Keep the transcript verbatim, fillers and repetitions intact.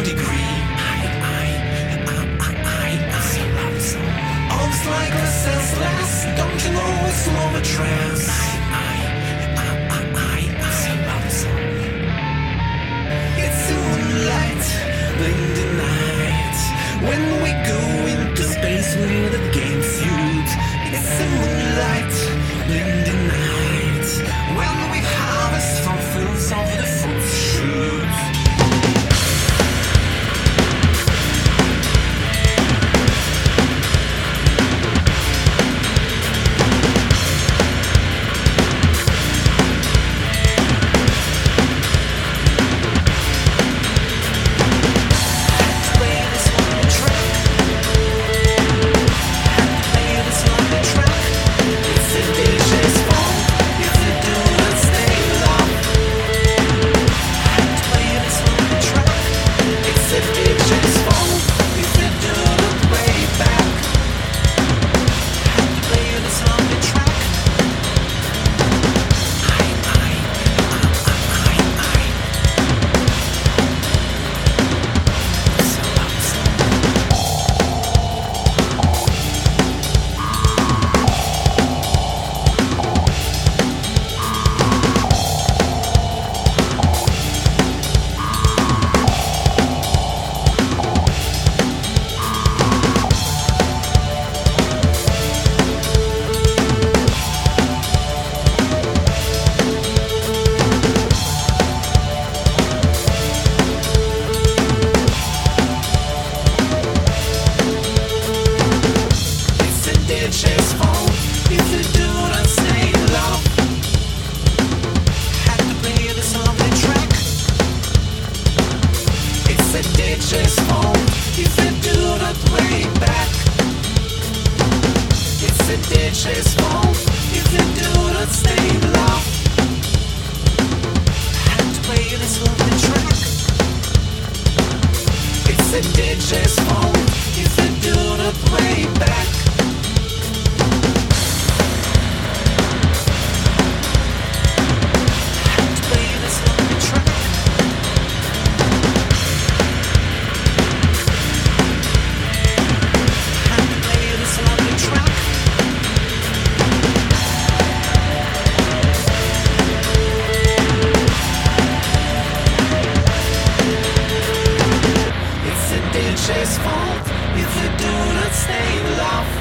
your degree. I, I, I, I, I, so love song. Almost like a senseless. Don't you know it's love a trance? I, I, I, I, I, so love song. It's the moonlight, blinding night. When we go into space with a game suit. It's the moonlight, blinding night. When we harvest from fields of the fruit shoot. It's fault if you do not stay in love. Had to play this lovely track. It's the D J's fault if you do not play back. Had to play this lovely track. Had to play this lovely track. It's fault if you do not stay in love.